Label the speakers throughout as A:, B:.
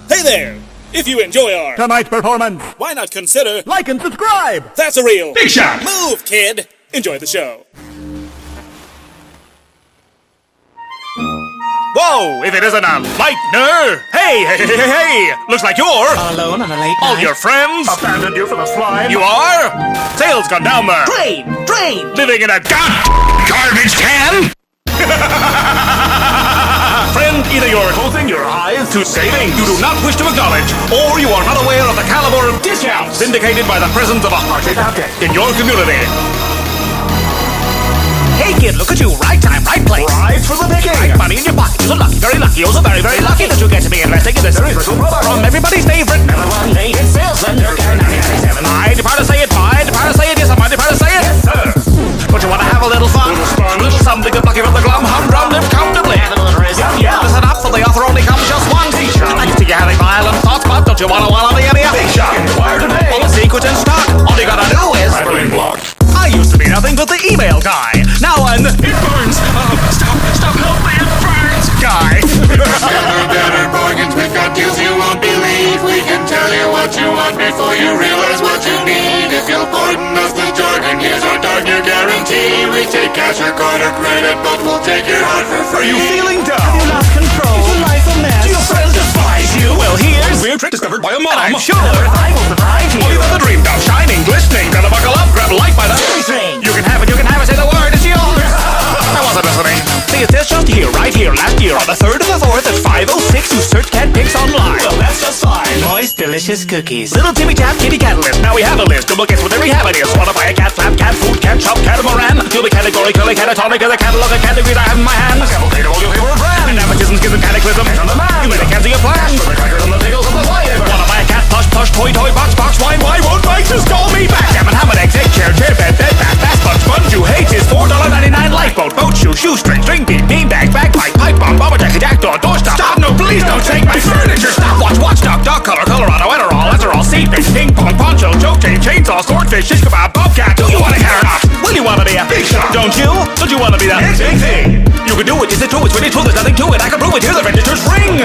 A: Hey there! If you enjoy our
B: tonight's performance,
A: why not consider
B: like and subscribe?
A: That's a real
C: big shot!
A: Move, kid! Enjoy the show.
C: Whoa, if it isn't a Lightner! Hey! Looks like you're
D: All alone on a late
C: all
D: night.
C: your friends
B: Abandoned you for the slime?
C: You are? Sales gone down there.
D: Drain!
C: Living in a garbage can? Friend, either you're
B: Closing your eyes
C: to saving you do not wish to acknowledge, or you are not aware of the caliber of discounts indicated by the presence of a hearted object in your community. Hey kid, look at you, right time, right place.
B: Prize for the picking.
C: Right money in your pocket. You're lucky, very lucky, also very, very lucky that you get to be investing in this very special product from everybody's favorite number one rated salesman, Durkin 1997. I depart to say it, yes, I depart to say it.
B: Yes, sir.
C: But you want to have a little fun, little something good lucky from the glum, humdrum, live comfortably.
B: Yeah.
C: Listen up, for the offer only comes just once. Thanks to you having violent thoughts, but don't you wanna be
B: Big shot. Inquire today.
C: all the secrets in stock? All you gotta do is
B: Hyperlink blocked.
C: I used to be nothing but the email guy. Now I'm the it burns. Stop, help me, it burns guy.
E: Better bargains, we've got deals you won't believe. We can tell you what you want before you realize what you need. If you'll pardon us the jargon, here's our dark new guarantee. We take cash or card or credit, but we'll take your heart for
C: Are
E: free.
C: you feeling down?
D: You lost control. Is your life a mess?
C: Do your friends despise you? Well, here's weird trick discovered by a mom. I'm sure
D: I will surprise you.
C: all you've ever dreamed of, shining, glistening, gonna buckle up, grab a light by the
D: String.
C: You can have it, say the word, it's yours. I wasn't listening. See, it's just here, right here, last year, on the 3rd of the 4th at 5:06, you search Cat Picks online.
D: Well, that's just fine. Moist, delicious cookies.
C: Little Timmy Tap, Kitty Catalyst. Now we have a list. Duplicates with every habit is. Wanna buy a cat flap, cat food, cat shop, catamaran? You'll be categorically catatonic as a catalog of categories I have in my hand.
B: Cavalcade of all your favorite brands.
C: Nepotism, schism, cataclysm.
B: On the man.
C: You made a cancel your plan.
B: For the crackers and the pickles and the flavor.
C: Wanna buy a cat plush, toy, box, wine, won't bite, just call me back. Damn it, ham and eggs, egg chair, bed, bath, fast bun, sponge you hate is $4.99 lifeboat, boat shoe, shoestring, string bean, beanbag, bagpipe, pipe bomb, bomber jacket, jackdaw, doorstop. Stop, no, please don't take my furniture. Stop, watchdog, dog color, Colorado, Ethanol, seed base, ping pong, poncho, choke chain, chainsaw, swordfish, shish kebab, bobcat. Do you want a carrot ox? Will you wanna be a
B: big shot?
C: Don't you? Don't you wanna be the
B: Big thing.
C: You can do it, is it true? It's really true, there's nothing to it. I can prove it, hear the registers ring.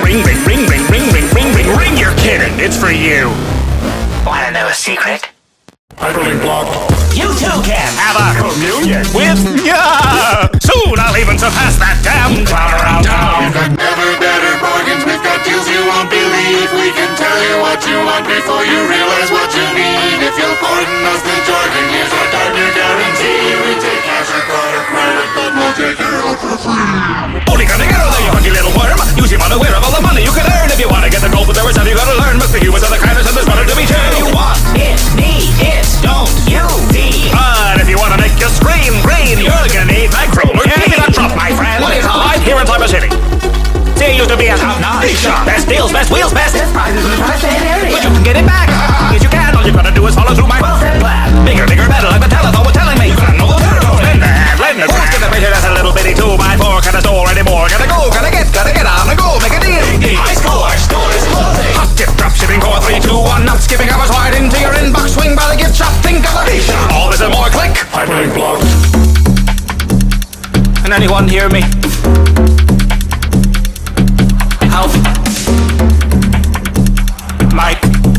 C: Ring, you're kidding. It's for you.
D: Wanna know a secret?
B: Hyperlink blocked.
D: You too can.
C: Have a
B: Communion.
C: with ya. Soon I'll even surpass that damn clown around town.
E: We've got never better bargains, we've got deals you won't believe. We can tell you what you want before you realize what you need. If you'll pardon us the jargon, here's our dark new guarantee. We take cash or card or credit, but we'll take your heart for free.
C: Only gonna get there, you hunky little worm. You seem unaware of all the money you can earn. If you wanna get the gold, but there is something you gotta learn. Must the humans are the kindness and there's better to be shared. You want
D: It, me, it, don't you, me.
C: but if you wanna make your screen green, you're gonna need my roller. Give me that drop, my friend.
D: What is it?
C: Right here in Cyber City. See, used to be a top-notch.
D: Big shot.
C: Best deals, best wheels, best.
D: Prizes in the tri-state area.
C: But you can get it back. Yes, you can. All you gotta do is follow through my
D: Well-said plan.
C: Bigger, better, like the telephone was telling me. You gotta know the territory. Lend a Who's gonna measure that's a little bitty 2x4? Can't store anymore. Gotta go, gotta get on the go. Make a deal.
D: High score. Store is closing.
C: Hot tip, drop shipping, core 3, 2, 1. Not skipping hours wide into your inbox. Swing by the gift shop. Think of the big shop. All this and more. Click.
B: Hyperlink blocked.
C: Can anyone hear me? Help. Mike.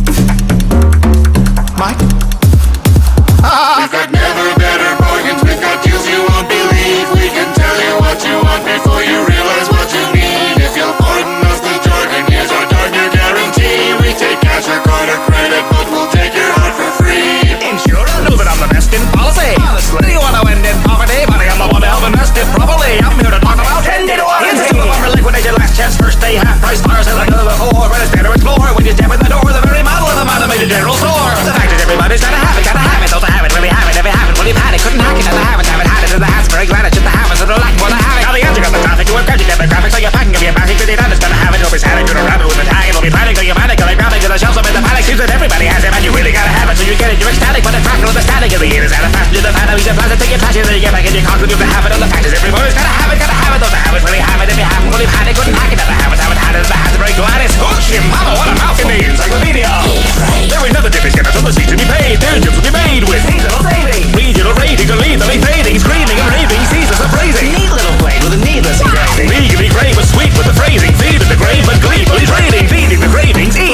E: We've got never better bargains, we've got deals you won't believe. We can tell you what you want before you realize what you need. If you'll pardon us the jargon, here's our dark new guarantee. We take cash or card or credit, but we'll take your heart for free.
C: Insurance, know that I'm the best in policy. Honestly, do you want to end in poverty? Money, I'm the one to help invest it properly. I'm here to talk about 10 to 1. Here's the two of them for liquidation, last chance, first day, half price, fire sale like never before. But it's better explore when you step in the door. The very model of the automated general store. The fact is everybody's gotta have it, don't have it, really have it. Never have it, well you've had it, couldn't hack it, never have it, had it in the hands, very glad it's just the habits that are lacking for the habit. Now the answer got the traffic, you have got the graphics, so you're packing up your basic, but it's gonna have it, you'll be sad, you're gonna wrap it with the tag, it'll be panic, till you panic, till they grab it, till the shelves up in the panic. Seems that everybody has it, and you really gotta have it, so you get it, you're ecstatic, but the crackle of the static of the ears out of fast, you're the fan of each plastic, take your passion, then you get back in your car, you have it, on the fact is everybody's gotta have it, don't have it, really have it, if you haven't, well you've had it, couldn't hack it, never have it, had it, the hands, very glad it's Gucci, mama, what a mouth in the encyclopedia. There ain't nothing different, get it, so the seats to be paid, there's deals to be made with
D: Seasonal savings.
C: regional ratings, and legally fading, screaming and raving, seasons of praising.
D: Neat little blade with a needless engraving.
C: Legally grave but sweet with the phrasing, feed in the grave but gleefully trading, feeding the cravings.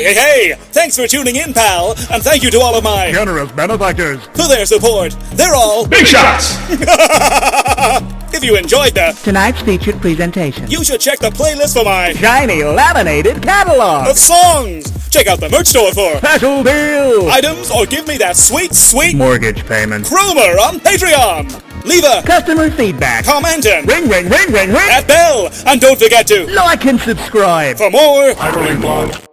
A: Hey! Thanks for tuning in, pal, and thank you to all of my
B: Generous benefactors.
A: for their support. They're all
B: Big shots!
A: If you enjoyed that,
F: Tonight's featured presentation.
A: you should check the playlist for my
F: Shiny laminated catalog.
A: of songs. Check out the merch store for
F: Special deal.
A: items or give me that sweet, sweet
B: Mortgage payments.
A: rumor on Patreon. Leave a
F: Customer feedback.
A: comment and
F: Ring, ring, ring, ring, ring.
A: that bell. And don't forget to
F: Like and subscribe.
A: for more
B: Hyperlink blog.